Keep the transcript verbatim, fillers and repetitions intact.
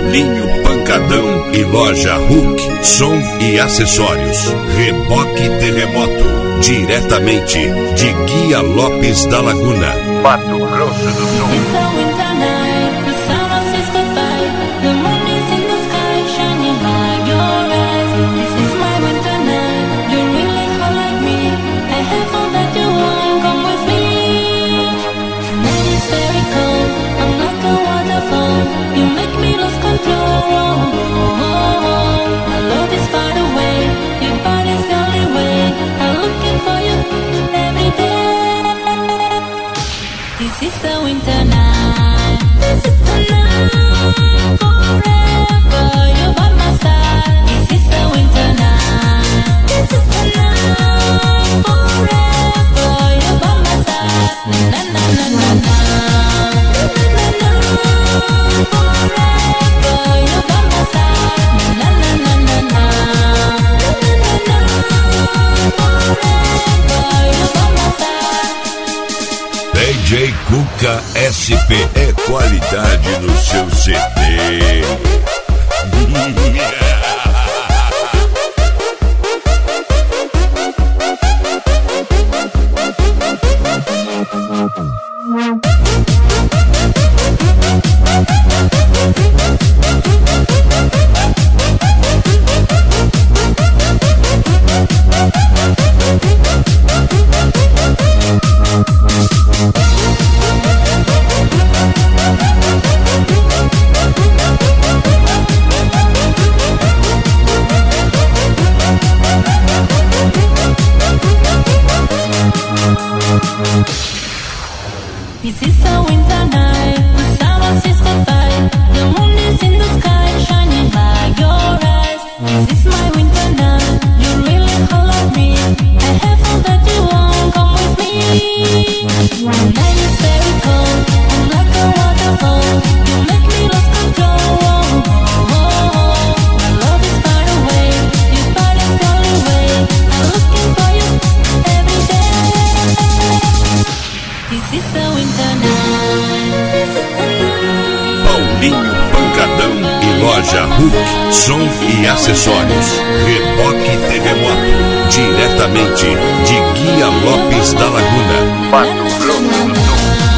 Paulinho Pancadão e Loja Hulk, som e acessórios. Reboque Terremoto, diretamente de Guia Lopes da Laguna, Mato Grosso do Sul. This is the winter night. This is the night forever. You're by my side. This is the winter night. This is the night forever. You're by my side. Na na na na na. Na na na forever. You're by my side. Na na na na na. Na na na forever. You're by my side. D J Cuca S P é qualidade no seu C D. This is a winter night, the San Francisco fight. The moon is in the sky, shining like your eyes. This is my winter night, you really hold on me. I have all that you want, come with me. The night is very cold, I'm like a waterfall. You make me lose control. Oh, oh, oh. My love is far away, your body's the only way. I'm looking for you every day. This is the winter night. This is the night. Paulinho Pancadão e Loja Hulk, som e acessórios. Reboque Terremoto, diretamente de Guia Lopes da Laguna, Mato Grosso do Sul.